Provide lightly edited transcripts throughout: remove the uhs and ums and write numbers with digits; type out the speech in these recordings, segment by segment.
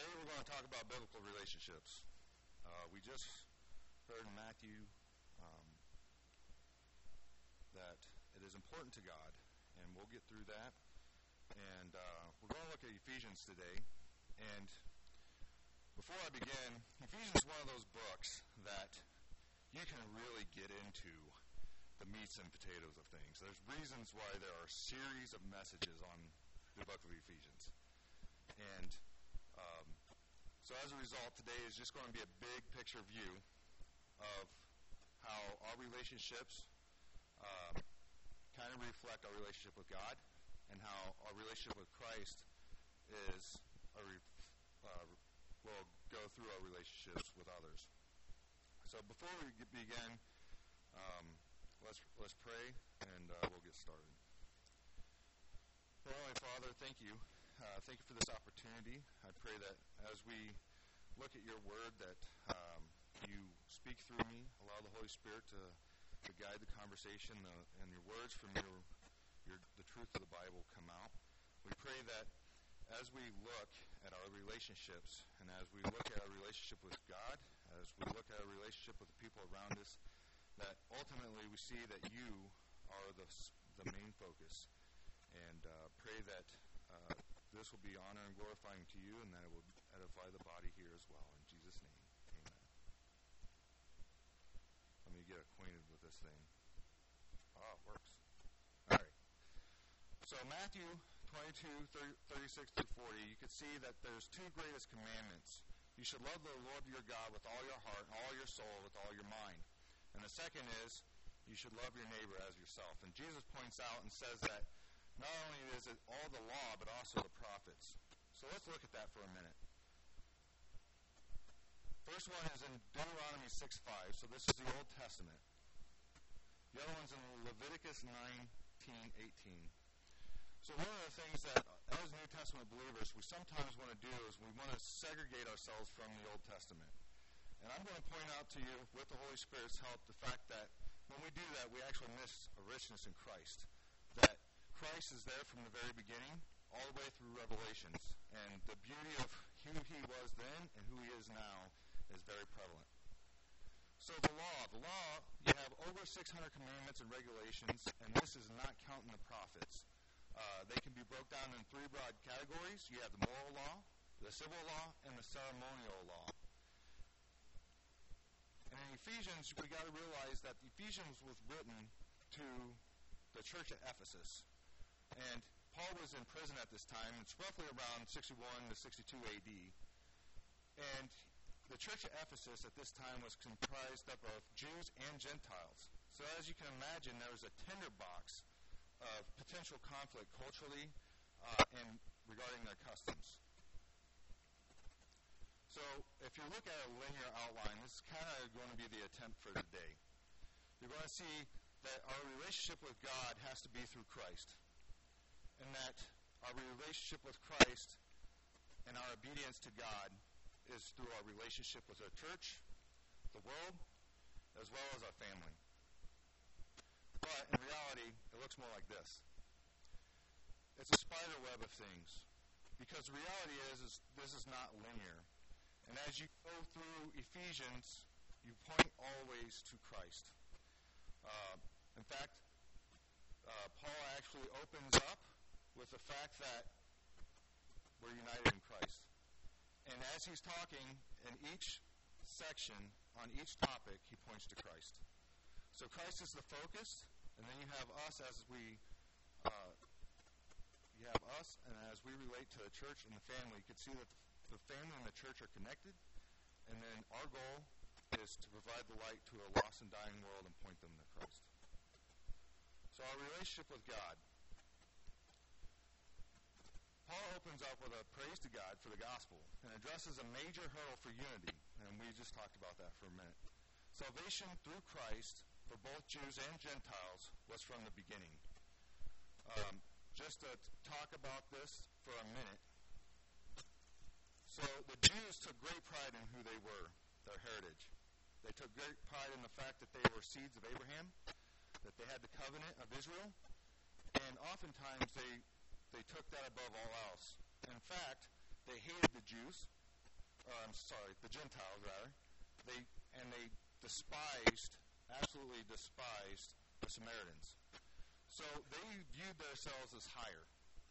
Today we're going to talk about biblical relationships. We just heard in Matthew that it is important to God, and we'll get through that. And we're going to look at Ephesians today. And before I begin, Ephesians is one of those books that you can really get into the meats and potatoes of things. There's reasons why there are a series of messages on the book of Ephesians. And so as a result, today is just going to be a big picture view of how our relationships kind of reflect our relationship with God, and how our relationship with Christ will go through our relationships with others. So before we begin, let's pray, and we'll get started. Heavenly Father, thank you. Thank you for this opportunity. I pray that as we look at your word, that you speak through me, allow the Holy Spirit to guide the conversation, and your words from the truth of the Bible come out. We pray that as we look at our relationships, and as we look at our relationship with God, as we look at our relationship with the people around us, that ultimately we see that you are the main focus. And pray that this will be honor and glorifying to you, and that it will edify the body here as well. In Jesus' name, amen. Let me get acquainted with this thing. Oh, it works. All right. So Matthew 22, 36 through 40, you can see that there's two greatest commandments. You should love the Lord your God with all your heart, all your soul, with all your mind. And the second is, you should love your neighbor as yourself. And Jesus points out and says that not only is it all the law, but also the prophets. So let's look at that for a minute. First one is in Deuteronomy 6:5. So this is the Old Testament. The other one's in Leviticus 19:18. So one of the things that, as New Testament believers, we sometimes want to do is we want to segregate ourselves from the Old Testament. And I'm going to point out to you, with the Holy Spirit's help, the fact that when we do that, we actually miss a richness in Christ. That Christ is there from the very beginning, all the way through Revelations. And the beauty of who he was then and who he is now is very prevalent. So the law, you have over 600 commandments and regulations, and this is not counting the prophets. They can be broke down in three broad categories. You have the moral law, the civil law, and the ceremonial law. And in Ephesians, we got to realize that Ephesians was written to the church at Ephesus. And Paul was in prison at this time. It's roughly around 61 to 62 AD. And the church at Ephesus at this time was comprised of both Jews and Gentiles. So as you can imagine, there was a tinderbox of potential conflict culturally and regarding their customs. So if you look at a linear outline, this is kind of going to be the attempt for today. You're going to see that our relationship with God has to be through Christ, and that our relationship with Christ and our obedience to God is through our relationship with our church, the world, as well as our family. But in reality, it looks more like this. It's a spider web of things, because the reality is this is not linear. And as you go through Ephesians, you point always to Christ. In fact, Paul actually opens up with the fact that we're united in Christ. And as he's talking in each section, on each topic, he points to Christ. So Christ is the focus, and then you have us and as we relate to the church and the family, you can see that the family and the church are connected, and then our goal is to provide the light to a lost and dying world and point them to Christ. So our relationship with God. Paul opens up with a praise to God for the gospel and addresses a major hurdle for unity, and we just talked about that for a minute. Salvation through Christ for both Jews and Gentiles was from the beginning. Just to talk about this for a minute. So the Jews took great pride in who they were, their heritage. They took great pride in the fact that they were seeds of Abraham, that they had the covenant of Israel, and oftentimes they took that above all else. In fact, they hated the Jews the Gentiles rather, they absolutely despised the Samaritans. So they viewed themselves as higher.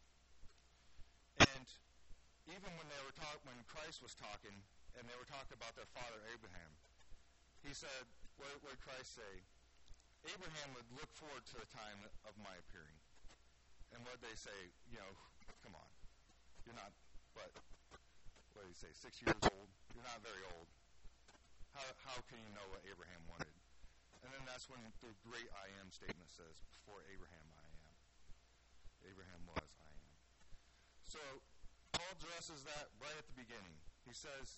And even when Christ was talking, and they were talking about their father Abraham, he said, what did Christ say? Abraham would look forward to the time of my appearing. And what did they say? Come on. You're not, what did he say, 6 years old? You're not very old. How can you know what Abraham wanted? And then that's when the great I am statement says, before Abraham, I am. Abraham was, I am. So Paul addresses that right at the beginning. He says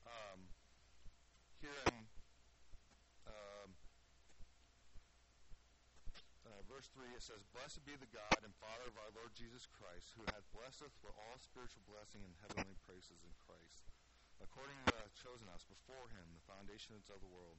here in verse 3, it says, Blessed be the God and Father of our Lord Jesus Christ, who hath blessed us with all spiritual blessing and heavenly praises in Christ, according to that hath chosen us before him, the foundations of the world,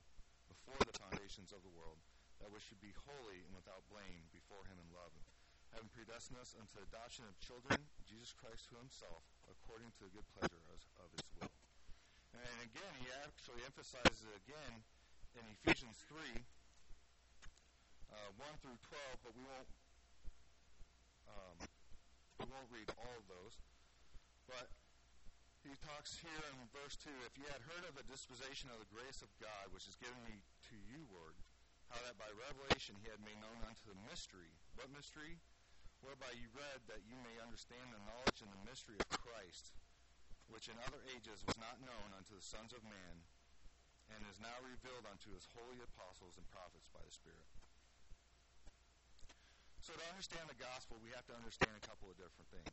that we should be holy and without blame before him in love, having predestined us unto the adoption of children, Jesus Christ to himself, according to the good pleasure of his will. And again, he actually emphasizes it again in Ephesians 3, 1 through 12, but we won't read all of those. But he talks here in verse 2, if ye had heard of the dispensation of the grace of God, which is given me to you word, how that by revelation he had made known unto the mystery. What mystery? Whereby you read that you may understand the knowledge and the mystery of Christ, which in other ages was not known unto the sons of man, and is now revealed unto his holy apostles and prophets by the Spirit. So to understand the gospel, we have to understand a couple of different things.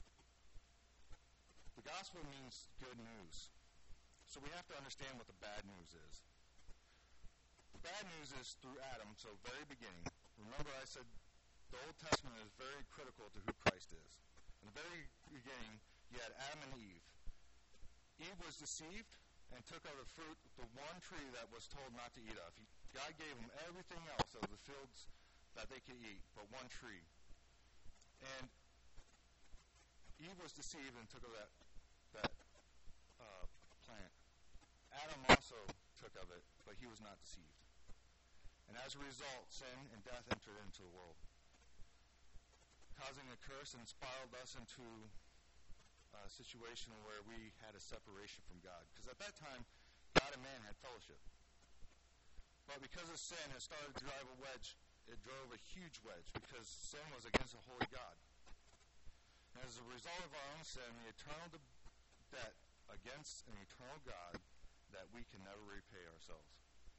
The gospel means good news. So we have to understand what the bad news is. The bad news is through Adam, so very beginning. Remember I said the Old Testament is very critical to who Christ is. In the very beginning, you had Adam and Eve. Eve was deceived and took of the fruit, the one tree that was told not to eat of. God gave them everything else of the fields that they could eat, but one tree. And Eve was deceived and took of that plant. Adam also took of it, but he was not deceived. And as a result, sin and death entered into the world, causing a curse and spiraled us into a situation where we had a separation from God. Because at that time, God and man had fellowship. But because of sin, it started to drive a wedge. It drove a huge wedge because sin was against a holy God. And as a result of our own sin, the eternal debt against an eternal God that we can never repay ourselves.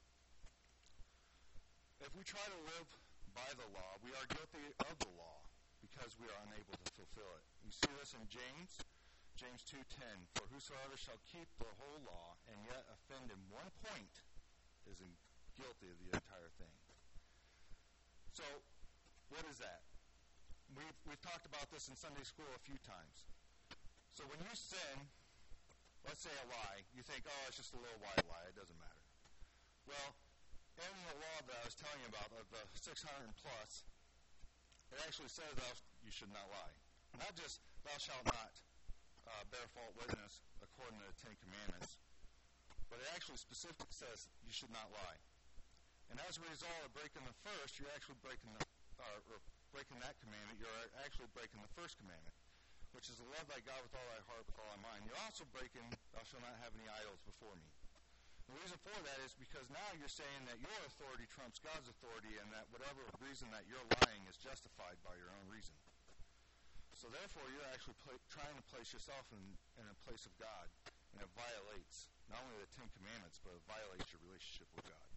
If we try to live by the law, we are guilty of the law because we are unable to fulfill it. We see this in James 2:10. For whosoever shall keep the whole law and yet offend in one point is guilty of the entire thing. So, what is that? We've talked about this in Sunday school a few times. So when you sin, let's say a lie, you think, oh, it's just a little white lie, it doesn't matter. Well, in the law that I was telling you about, of the 600 plus, it actually says you should not lie. Not just thou shalt not bear false witness according to the Ten Commandments, but it actually specifically says you should not lie. And as a result of breaking the first, you're actually breaking that commandment. You're actually breaking the first commandment, which is to love thy God with all thy heart, with all thy mind. You're also breaking, thou shalt not have any idols before me. The reason for that is because now you're saying that your authority trumps God's authority, and that whatever reason that you're lying is justified by your own reason. So therefore, you're actually trying to place yourself in a place of God, and it violates not only the Ten Commandments, but it violates your relationship with God.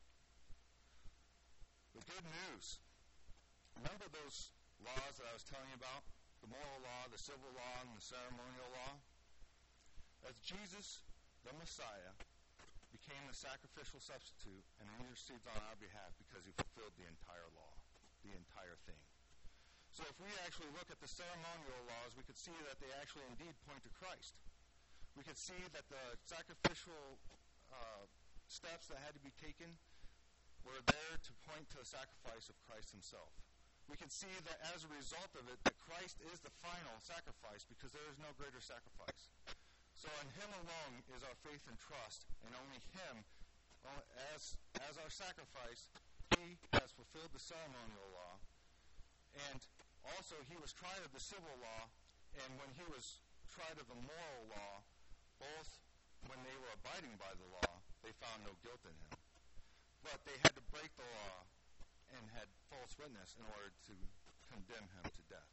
The good news. Remember those laws that I was telling you about? The moral law, the civil law, and the ceremonial law? As Jesus, the Messiah, became the sacrificial substitute and intercedes on our behalf because he fulfilled the entire law, the entire thing. So if we actually look at the ceremonial laws, we could see that they actually indeed point to Christ. We could see that the sacrificial steps that had to be taken were there to point to the sacrifice of Christ himself. We can see that as a result of it, that Christ is the final sacrifice because there is no greater sacrifice. So in him alone is our faith and trust, and only him, as our sacrifice, he has fulfilled the ceremonial law, and also he was tried of the civil law, and when he was tried of the moral law, both when they were abiding by the law, they found no guilt in him. But they had to break the law and had false witness in order to condemn him to death.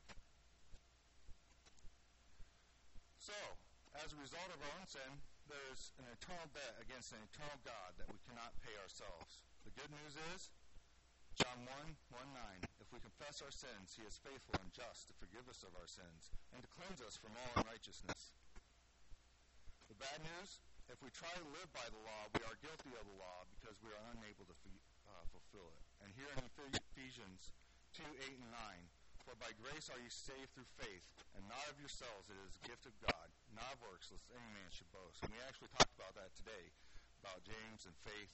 So, as a result of our own sin, there's an eternal debt against an eternal God that we cannot pay ourselves. The good news is, John 1:9, if we confess our sins, he is faithful and just to forgive us of our sins and to cleanse us from all unrighteousness. The bad news, if we try to live by the law, we are guilty of the law because we are unable to fulfill it. And here in Ephesians 2:8 and 9, for by grace are you saved through faith, and not of yourselves, it is a gift of God, not of works, lest any man should boast. And we actually talked about that today, about James and faith.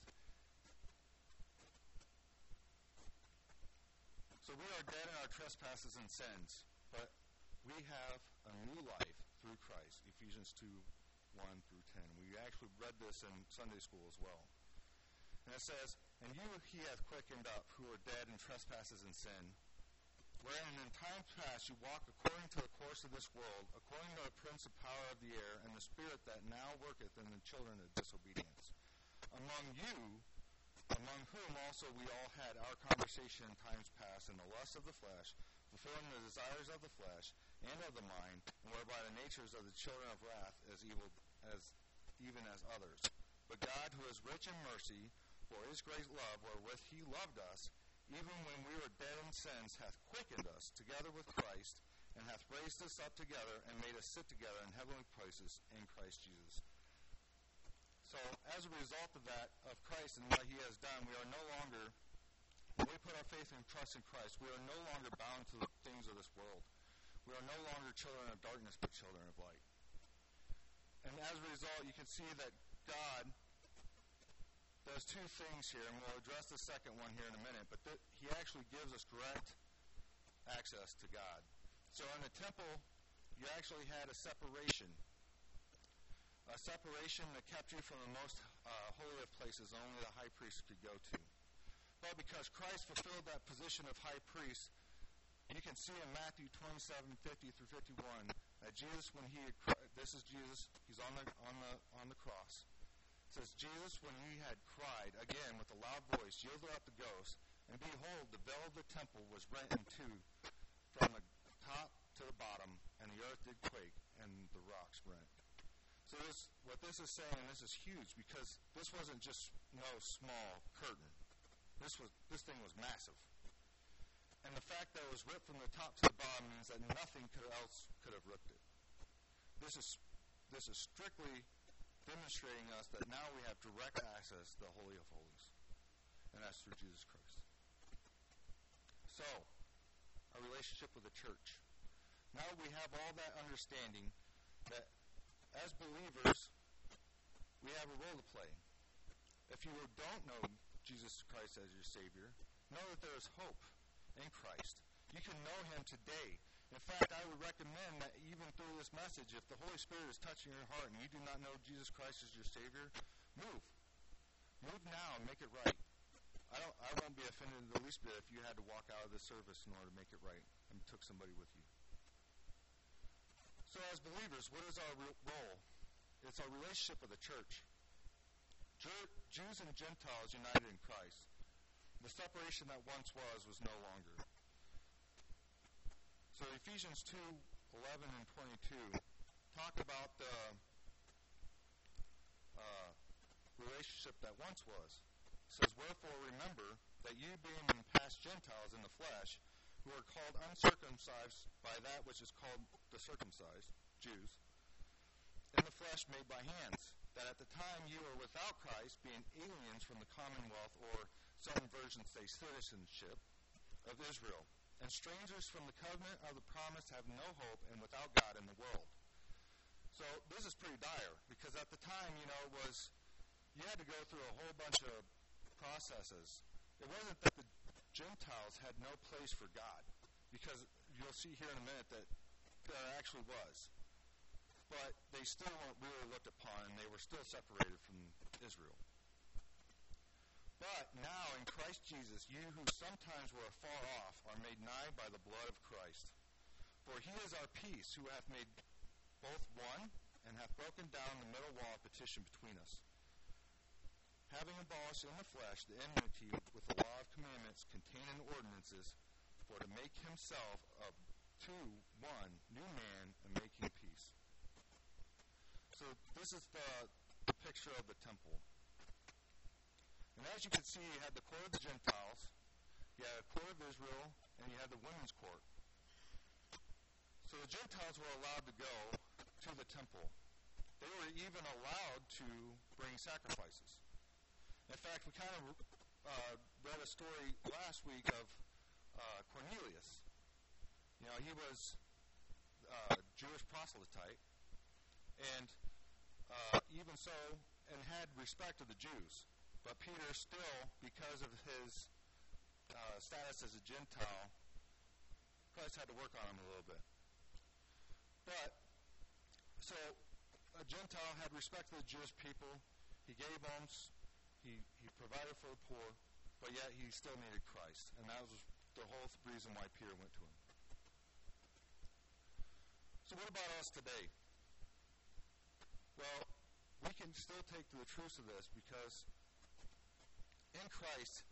So we are dead in our trespasses and sins, but we have a new life through Christ, Ephesians 2:1-10. We actually read this in Sunday school as well. And it says, and you he hath quickened up, who are dead in trespasses and sin, wherein in times past you walk according to the course of this world, according to the prince of power of the air, and the spirit that now worketh in the children of disobedience. Among whom also we all had our conversation in times past in the lust of the flesh, fulfilling the desires of the flesh and of the mind, and whereby the natures of the children of wrath even as others. But God, who is rich in mercy, for his great love wherewith he loved us, even when we were dead in sins, hath quickened us together with Christ, and hath raised us up together, and made us sit together in heavenly places in Christ Jesus. So, as a result of that, of Christ and what he has done, we are no longer, when we put our faith and trust in Christ, we are no longer bound to the things of this world. We are no longer children of darkness, but children of light. And as a result, you can see that God does two things here, and we'll address the second one here in a minute, but he actually gives us direct access to God. So in the temple, you actually had a separation that kept you from the most holy of places only the high priest could go to. But because Christ fulfilled that position of high priest, you can see in Matthew 27:50-51 that Jesus, this is Jesus, he's on the cross. It says, Jesus, when he had cried again with a loud voice, yielded up the ghost, and behold, the veil of the temple was rent in two from the top to the bottom, and the earth did quake, and the rocks rent. So what this is saying, and this is huge, because this wasn't just no small curtain. This thing was massive. And the fact that it was ripped from the top to the bottom means that nothing else could have ripped it. This is strictly demonstrating us that now we have direct access to the Holy of Holies. And that's through Jesus Christ. So, our relationship with the church. Now we have all that understanding that as believers, we have a role to play. If you don't know Jesus Christ as your Savior, know that there is hope in Christ. You can know him today. In fact, I would recommend that even through this message, if the Holy Spirit is touching your heart and you do not know Jesus Christ as your Savior, move. Move now and make it right. I won't be offended in the least bit if you had to walk out of the service in order to make it right and took somebody with you. So as believers, what is our role? It's our relationship with the church. Jews and Gentiles united in Christ. The separation that once was no longer. So Ephesians 2:11 and 22 talk about the relationship that once was. It says, wherefore remember that you being in past Gentiles in the flesh, who are called uncircumcised by that which is called the circumcised, Jews, in the flesh made by hands, that at the time you were without Christ, being aliens from the commonwealth, or some versions say citizenship, of Israel, and strangers from the covenant of the promise, have no hope, and without God in the world. So this is pretty dire, because at the time, you had to go through a whole bunch of processes. It wasn't that the Gentiles had no place for God, because you'll see here in a minute that there actually was. but they still weren't really looked upon, and they were still separated from Israel. But now in Christ Jesus, you who sometimes were afar off are made nigh by the blood of Christ. For he is our peace, who hath made both one, and hath broken down the middle wall of petition between us, having abolished in the flesh the enmity with the law of commandments contained in ordinances, for to make himself of two one new man, and making peace. So this is the picture of the temple. And as you can see, you had the court of the Gentiles, you had the court of Israel, and you had the women's court. So the Gentiles were allowed to go to the temple. They were even allowed to bring sacrifices. In fact, we kind of read a story last week of Cornelius. You know, he was a Jewish proselyte, and even so, and had respect of the Jews. But Peter still, because of his status as a Gentile, Christ had to work on him a little bit. But, so, a Gentile had respect for the Jewish people. He gave alms. He provided for the poor. But yet he still needed Christ. And that was the whole reason why Peter went to him. So what about us today? Well, we can still take the truth of this, because in Christ,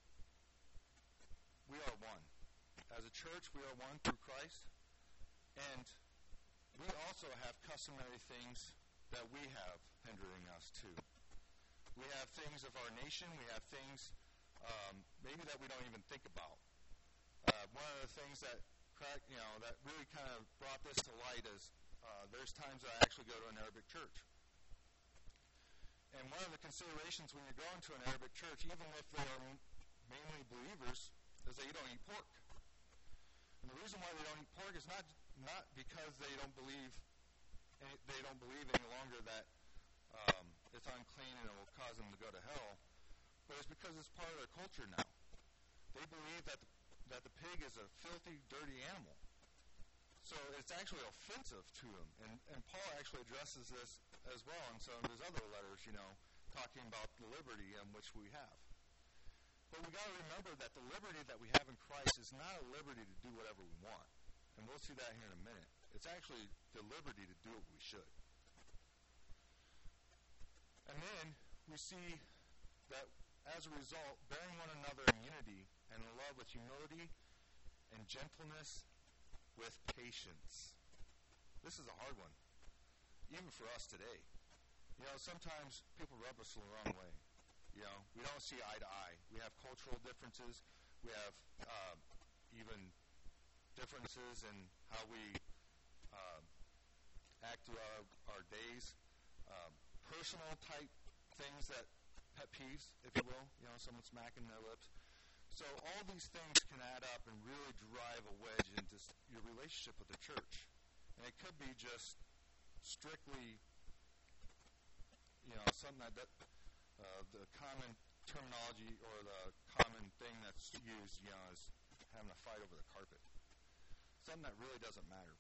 we are one. As a church, we are one through Christ. And we also have customary things that we have hindering us too. We have things of our nation. We have things maybe that we don't even think about. One of the things that that really kind of brought this to light is there's times that I actually go to an Arabic church. And one of the considerations when you're going to an Arabic church, even if they are mainly believers, is that you don't eat pork. And the reason why they don't eat pork is not because they don't believe any longer that it's unclean and it will cause them to go to hell, but it's because it's part of their culture now. They believe that the pig is a filthy, dirty animal. So it's actually offensive to them. And Paul actually addresses this as well in some of his other letters, talking about the liberty in which we have. But we got to remember that the liberty that we have in Christ is not a liberty to do whatever we want. And we'll see that here in a minute. It's actually the liberty to do what we should. And then we see that as a result, bearing one another in unity and in love with humility and gentleness, with patience. This is a hard one, even for us today. Sometimes people rub us the wrong way. We don't see eye to eye. We have cultural differences. We have even differences in how we act throughout our days. Personal type things that pet peeves, if you will. Someone smacking their lips. So all these things can add up and really drive a wedge into your relationship with the church. And it could be just strictly, something that the common terminology or the common thing that's used, is having a fight over the carpet. Something that really doesn't matter.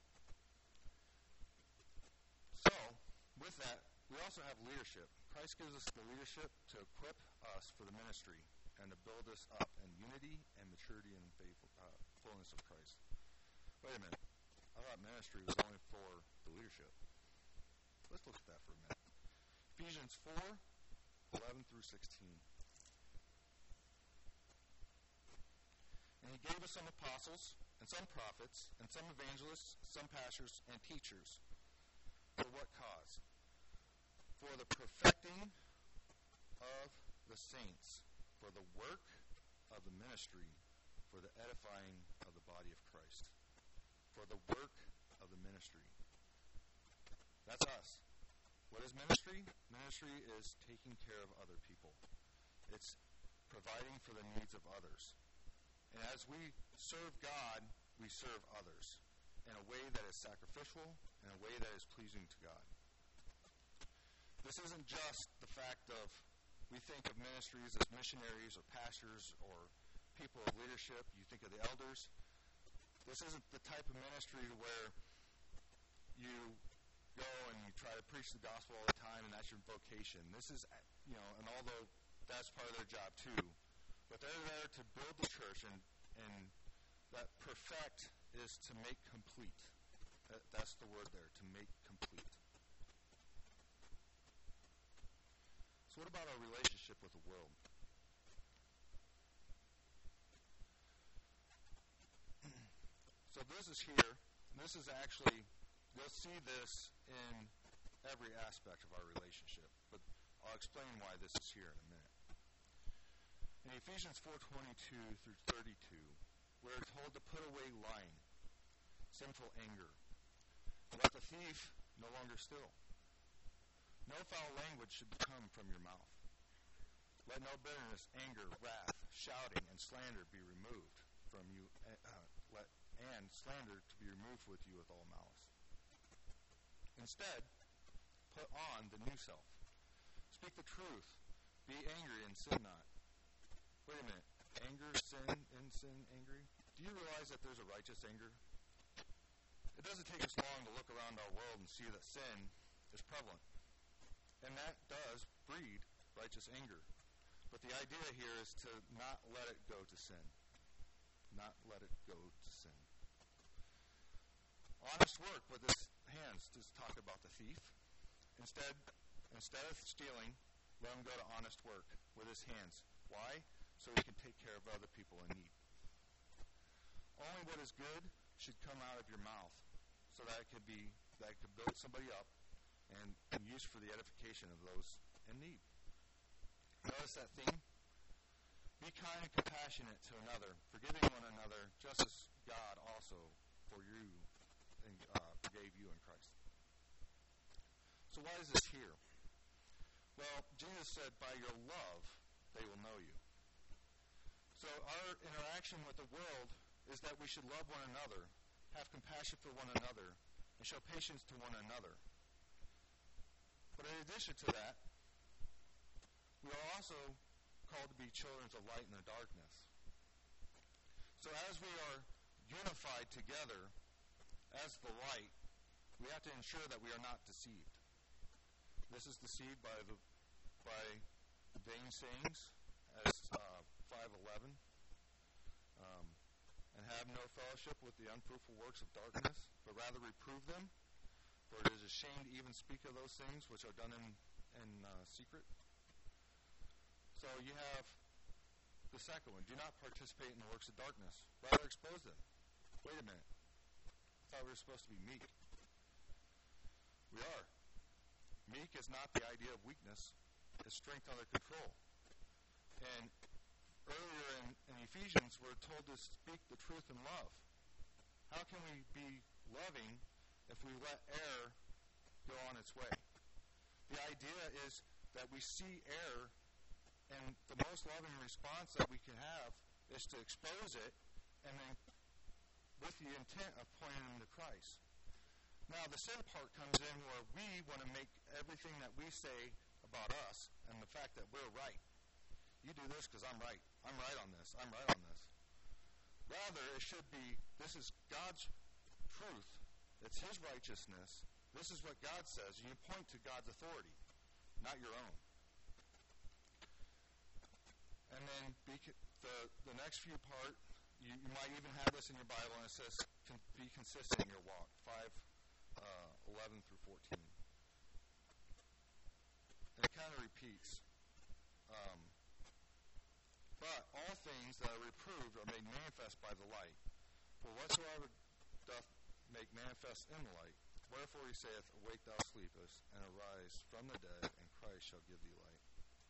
So, with that, we also have leadership. Christ gives us the leadership to equip us for the ministry and to build us up in unity and maturity and fullness of Christ. Wait a minute. I thought ministry was only for the leadership. Let's look at that for a minute. Ephesians 4:11 through 16. And he gave us some apostles, and some prophets, and some evangelists, some pastors, and teachers. For what cause? For the perfecting of the saints, for the work of the ministry, for the edifying of the body of Christ. For the work of the ministry. That's us. What is ministry? Ministry is taking care of other people. It's providing for the needs of others. And as we serve God, we serve others in a way that is sacrificial, in a way that is pleasing to God. This isn't just the fact of we think of ministries as missionaries or pastors or people of leadership. You think of the elders. This isn't the type of ministry where you go and you try to preach the gospel all the time, and that's your vocation. This is, and although that's part of their job too, but they're there to build the church, and that perfect is to make complete. That's the word there, to make complete. So what about our relationship with the world? So this is here. This is actually, you'll see this in every aspect of our relationship, but I'll explain why this is here in a minute. In Ephesians 4:22 through 32, we're told to put away lying, sinful anger, and let the thief no longer steal. No foul language should come from your mouth. Let no bitterness, anger, wrath, shouting, and slander be removed from you, and slander to be removed with you with all malice. Instead, put on the new self. Speak the truth. Be angry and sin not. Wait a minute. Anger, sin, and sin, angry? Do you realize that there's a righteous anger? It doesn't take us long to look around our world and see that sin is prevalent. And that does breed righteous anger. But the idea here is to not let it go to sin. Not let it go to sin. Honest work with his hands does talk about the thief. Instead of stealing, let him go to honest work with his hands. Why? So he can take care of other people in need. Only what is good should come out of your mouth, so that it could build somebody up and used for the edification of those in need. Notice that theme? Be kind and compassionate to another, forgiving one another, just as God also forgave you in Christ. So why is this here? Well, Jesus said, by your love, they will know you. So our interaction with the world is that we should love one another, have compassion for one another, and show patience to one another. But in addition to that, we are also called to be children of light in the darkness. So as we are unified together as the light, we have to ensure that we are not deceived. This is deceived by vain sayings, as 5:11, and have no fellowship with the unfruitful works of darkness, but rather reprove them. For it is a shame to even speak of those things which are done in secret. So you have the second one. Do not participate in the works of darkness. Rather expose them. Wait a minute. I thought we were supposed to be meek. We are. Meek is not the idea of weakness. It's strength under control. And earlier in Ephesians, we're told to speak the truth in love. How can we be loving if we let error go on its way? The idea is that we see error, and the most loving response that we can have is to expose it, and then with the intent of pointing them to Christ. Now, the sin part comes in where we want to make everything that we say about us and the fact that we're right. You do this because I'm right. I'm right on this. I'm right on this. Rather, it should be, this is God's truth. It's His righteousness. This is what God says. You point to God's authority, not your own. And then the next few part, you might even have this in your Bible, and it says, be consistent in your walk, 5:11 through 14. And it kind of repeats. But all things that are reproved are made manifest by the light. For whatsoever doth make manifest in the light, wherefore he saith, awake thou sleepest, and arise from the dead, and Christ shall give thee light.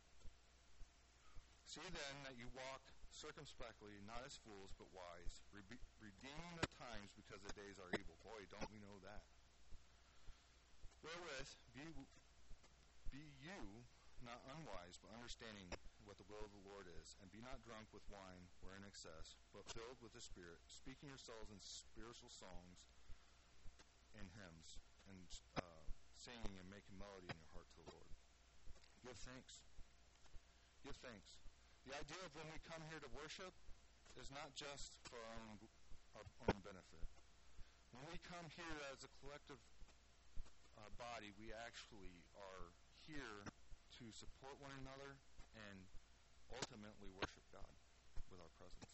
See then that you walk circumspectly, not as fools, but wise, redeeming the times, because the days are evil. Boy, don't we know that. Wherewith be you not unwise, but understanding what the will of the Lord is, and be not drunk with wine wherein excess, but filled with the Spirit, speaking yourselves in spiritual songs and hymns, and singing and making melody in your heart to the Lord. Give thanks. Give thanks. The idea of when we come here to worship is not just for our own benefit. When we come here as a collective body, we actually are here to support one another and ultimately worship God with our presence.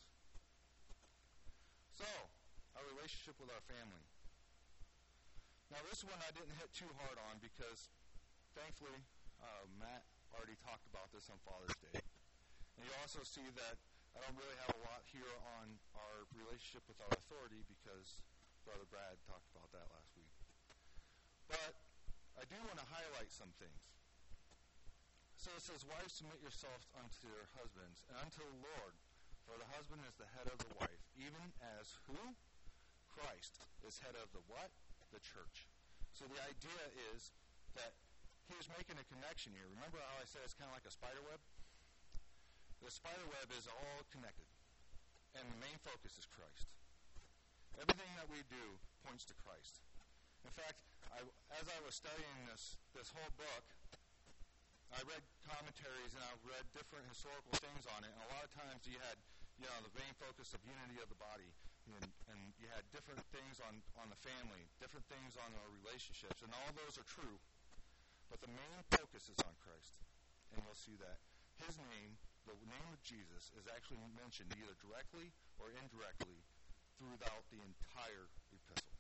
So, our relationship with our family. Now, this one I didn't hit too hard on because, thankfully, Matt already talked about this on Father's Day. And you also see that I don't really have a lot here on our relationship with our authority because Brother Brad talked about that last week. But I do want to highlight some things. So it says, wives, submit yourselves unto your husbands and unto the Lord, for the husband is the head of the wife, even as who? Christ is head of the what? The church. So the idea is that he is making a connection here. Remember how I said it's kind of like a spider web? The spider web is all connected, and the main focus is Christ. Everything that we do points to Christ. In fact, as I was studying this whole book, I read commentaries and I read different historical things on it, and a lot of times you had, the main focus of unity of the body, and you had different things on the family, different things on our relationships, and all those are true, but the main focus is on Christ, and you'll see that his name, the name of Jesus, is actually mentioned either directly or indirectly throughout the entire epistle.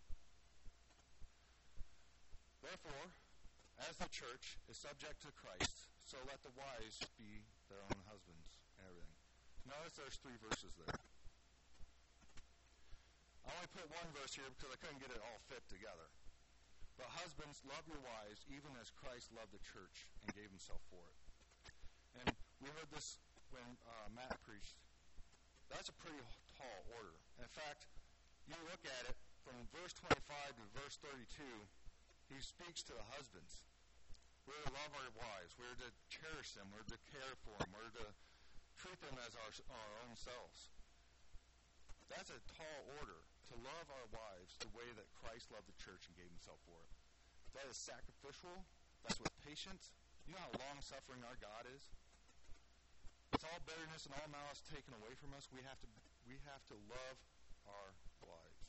Therefore, as the church is subject to Christ, so let the wives be their own husbands and everything. Notice there's 3 verses there. I only put one verse here because I couldn't get it all fit together. But husbands, love your wives, even as Christ loved the church and gave himself for it. And we heard this when Matt preached. That's a pretty tall order. In fact, you look at it from verse 25 to verse 32, he speaks to the husbands. We're to love our wives. We're to cherish them. We're to care for them. We're to treat them as our own selves. That's a tall order, to love our wives the way that Christ loved the church and gave himself for it. That is sacrificial. That's with patience. You know how long-suffering our God is? With all bitterness and all malice taken away from us, we have to love our wives.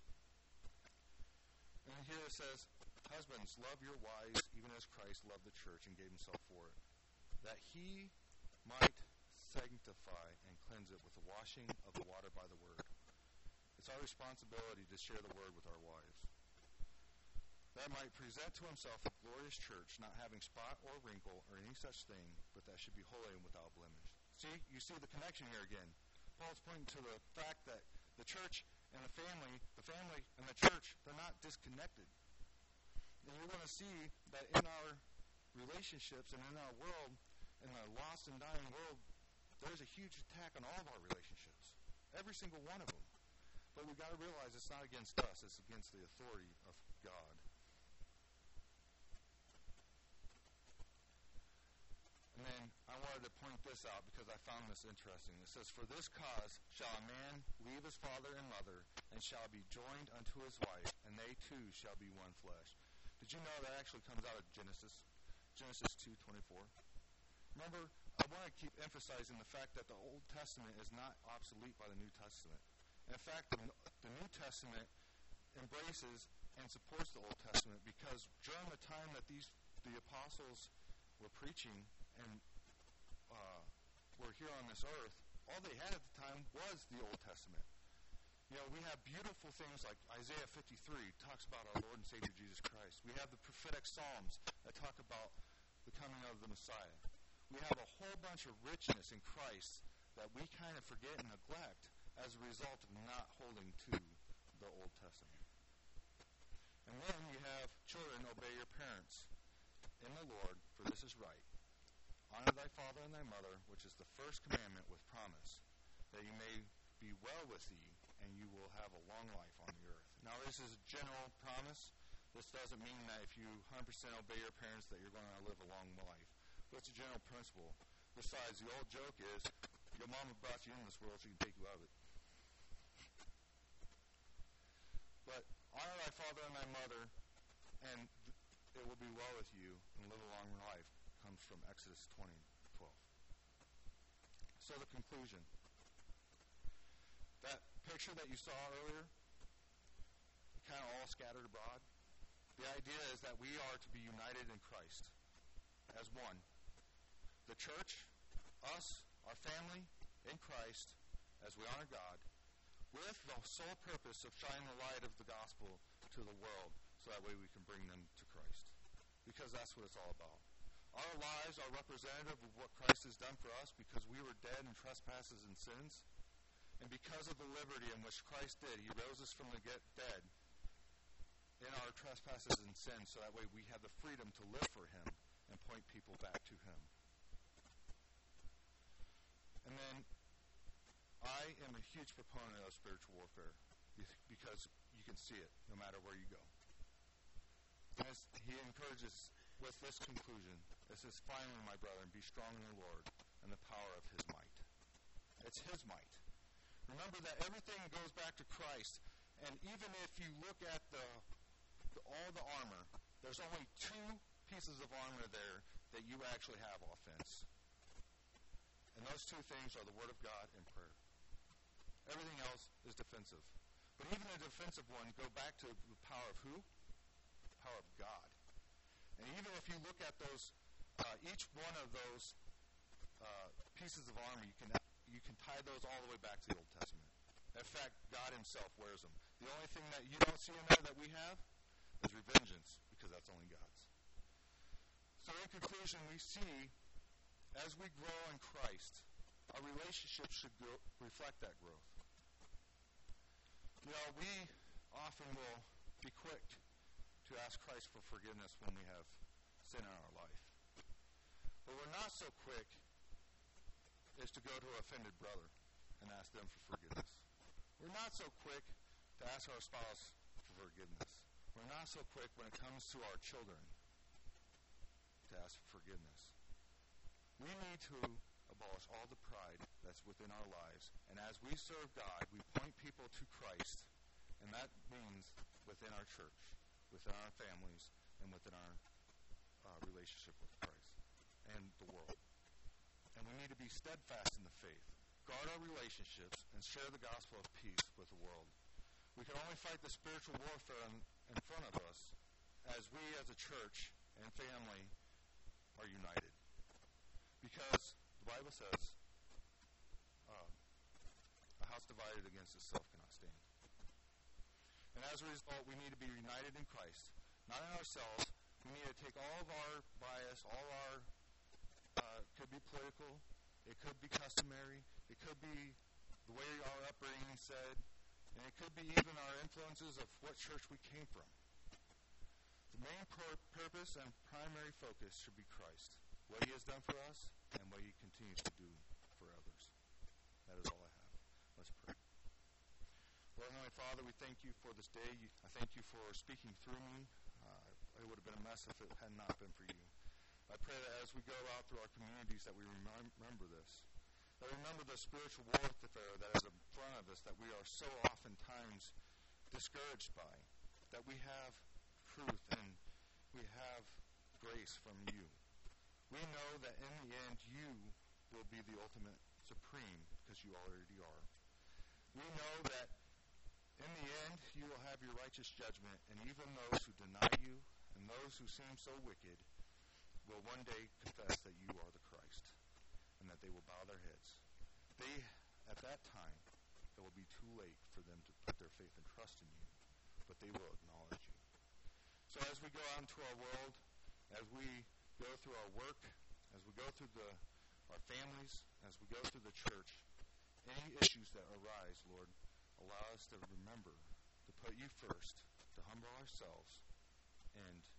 And here it says, husbands, love your wives even as Christ loved the church and gave himself for it, that he might sanctify and cleanse it with the washing of the water by the word. It's our responsibility to share the word with our wives. That might present to himself a glorious church, not having spot or wrinkle or any such thing, but that should be holy and without blemish. See, you see the connection here again. Paul's pointing to the fact that the church and the family and the church, they're not disconnected. And you're going to see that in our relationships and in our world, in our lost and dying world, there's a huge attack on all of our relationships. Every single one of them. But we've got to realize it's not against us, it's against the authority of God. And then I wanted to point this out because I found this interesting. It says, for this cause shall a man leave his father and mother, and shall be joined unto his wife, and they two shall be one flesh. Did you know that actually comes out of Genesis 2:24? Remember, I want to keep emphasizing the fact that the Old Testament is not obsolete by the New Testament. In fact, the New Testament embraces and supports the Old Testament because during the time that the apostles were preaching and were here on this earth, all they had at the time was the Old Testament. We have beautiful things like Isaiah 53 talks about our Lord and Savior Jesus Christ. We have the prophetic Psalms that talk about the coming of the Messiah. We have a whole bunch of richness in Christ that we kind of forget and neglect as a result of not holding to the Old Testament. And then you have children, obey your parents in the Lord, for this is right. Honor thy father and thy mother, which is the first commandment with promise, that you may be well with thee, and you will have a long life on the earth. Now, this is a general promise. This doesn't mean that if you 100% obey your parents that you're going to live a long life. But it's a general principle. Besides, the old joke is, your mama brought you in this world, she can take you out of it. But honor thy father and thy mother, and it will be well with you, and live a long life, comes from Exodus 20:12. So the conclusion. That picture that you saw earlier, kind of all scattered abroad, The idea is that we are to be united in Christ as one. The church, us, our family, in Christ, as we honor God, with the sole purpose of shining the light of the gospel to the world, so that way we can bring them to Christ. Because that's what it's all about. Our lives are representative of what Christ has done for us, because we were dead in trespasses and sins. And because of the liberty in which Christ did, he rose us from the dead in our trespasses and sins, so that way we have the freedom to live for him and point people back to him. And then I am a huge proponent of spiritual warfare, because you can see it no matter where you go. And as he encourages with this conclusion, it says, "Finally, my brethren, be strong in the Lord and the power of his might." It's his might. Remember that everything goes back to Christ. And even if you look at all the armor, there's only two pieces of armor there that you actually have offense. And those two things are the Word of God and prayer. Everything else is defensive. But even the defensive ones go back to the power of who? The power of God. And even if you look at those, each one of those pieces of armor, you can tie those all the way back to the Old Testament. In fact, God himself wears them. The only thing that you don't see in there that we have is revengeance, because that's only God's. So in conclusion, we see, as we grow in Christ, our relationships should reflect that growth. You know, we often will be quick to ask Christ for forgiveness when we have sin in our life. But we're not so quick is to go to an offended brother and ask them for forgiveness. We're not so quick to ask our spouse for forgiveness. We're not so quick when it comes to our children to ask for forgiveness. We need to abolish all the pride that's within our lives. And as we serve God, we point people to Christ. And that means within our church, within our families, and within our relationship with Christ and the world. And we need to be steadfast in the faith, guard our relationships, and share the gospel of peace with the world. We can only fight the spiritual warfare in front of us as we as a church and family are united. Because the Bible says, a house divided against itself cannot stand. And as a result, we need to be united in Christ, not in ourselves. We need to take all of our bias, all our, could be political, it could be customary, it could be the way our upbringing said, and it could be even our influences of what church we came from. The main purpose and primary focus should be Christ, what he has done for us, and what he continues to do for others. That is all I have. Let's pray. Lord, Heavenly Father, we thank you for this day. I thank you for speaking through me. It would have been a mess if it had not been for you. I pray that as we go out through our communities that we remember this. That we remember the spiritual warfare that is in front of us, that we are so oftentimes discouraged by. That we have truth and we have grace from you. We know that in the end you will be the ultimate supreme, because you already are. We know that in the end you will have your righteous judgment, and even those who deny you and those who seem so wicked will one day confess that you are the Christ, and that they will bow their heads. At that time, it will be too late for them to put their faith and trust in you, but they will acknowledge you. So as we go out into our world, as we go through our work, as we go through our families, as we go through the church, any issues that arise, Lord, allow us to remember to put you first, to humble ourselves, and